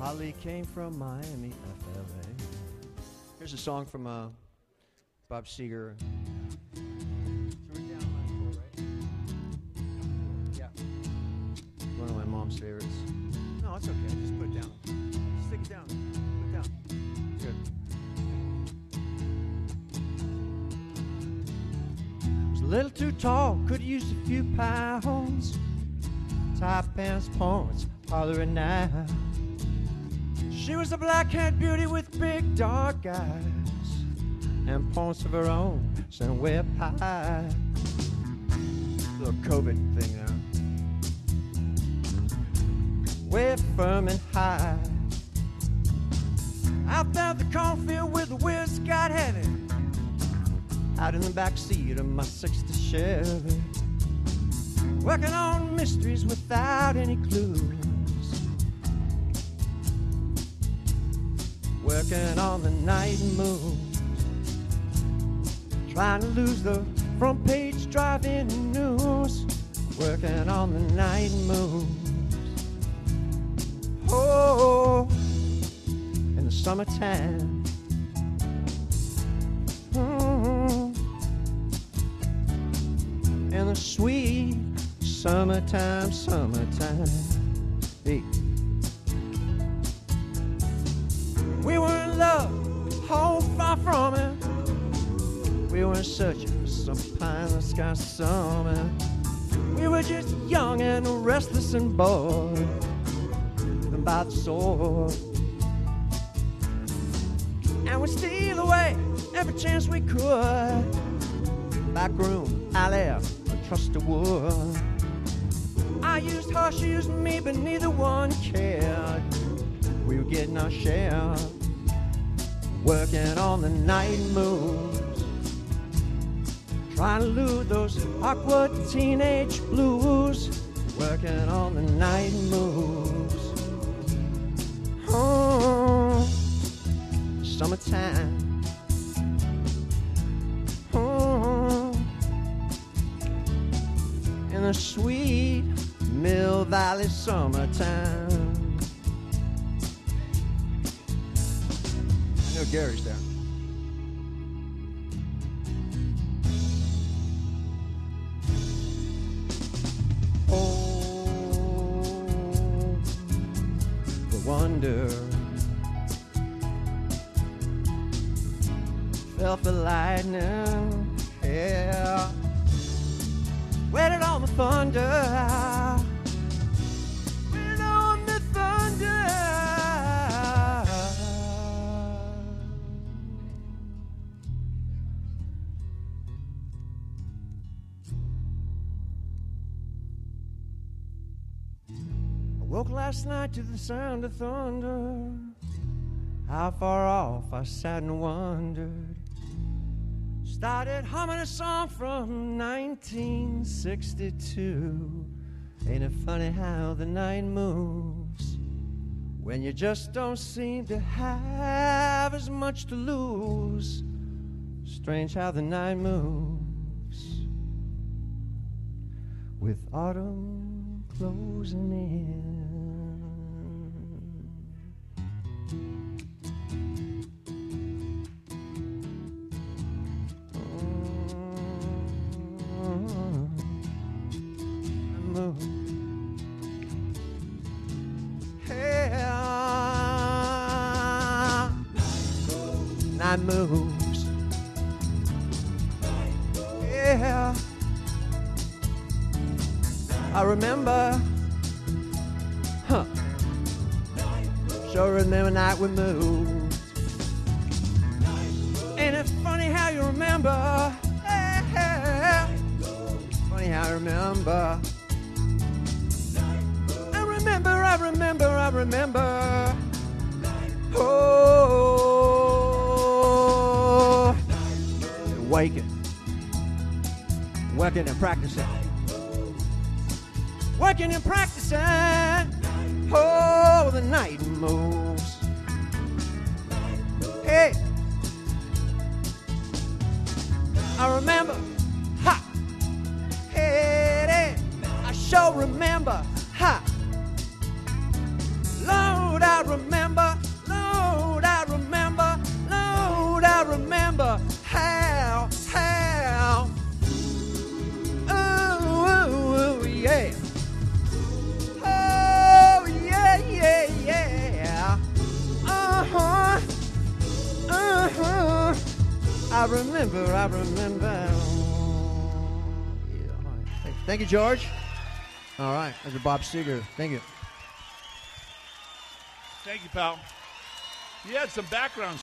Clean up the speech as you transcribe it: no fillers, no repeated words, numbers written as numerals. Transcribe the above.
Holly came from Miami, FLA. Here's a song from Bob Seger. So we're down on my floor, right? Yeah. One of my mom's favorites. No, it's okay. Just put it down. Just stick it down. Put it down. Good. Was a little too tall. Could have used a few pounds. Tight pants, pants, hollering now. She was a black-haired beauty with big dark eyes and points of her own, sent way up high. Little COVID thing there. Way firm and high. Out there at the cornfield where the wheels got heavy. Out in the back seat of my '60 Chevy. Working on mysteries without any clues. Working on the night moon. Trying to lose the front page driving news. Working on the night moon. Oh, in the summertime. In the sweet summertime, summertime. Hey. We were in love, all far from it. We were searching for some pie in the sky summer. We were just young and restless and bored, living by the sword. And we'd steal away every chance we could. Back room, alley, a trust of wood. I used her, she used me, but neither one cared. We were getting our share. Working on the night moves. Trying to lose those awkward teenage blues. Working on the night moves. Oh, summertime. Oh, in the sweet Mill Valley summertime. I know Gary's there. Oh, the wonder. Felt the lightning, yeah. Waited on the thunder. Waited on the thunder. I woke last night to the sound of thunder. How far off I sat and wondered. Started humming a song from 1962. Ain't it funny how the night moves when you just don't seem to have as much to lose? Strange how the night moves with autumn closing in. Night moves. Yeah. I remember. Huh. Sure remember night we moved. Ain't it funny how you remember? Yeah. Funny how I remember. I remember. Oh, waking, working and practicing, working and practicing. Oh, the night moves. Hey, I remember. Ha. Hey, I sure remember. Ha. Lord, I remember. I remember. Yeah, all right. Thank you, George. All right, that's a Bob Seger. Thank you. Thank you, pal. You had some background